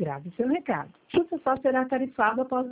grave seu recado. Justa só será tarifado após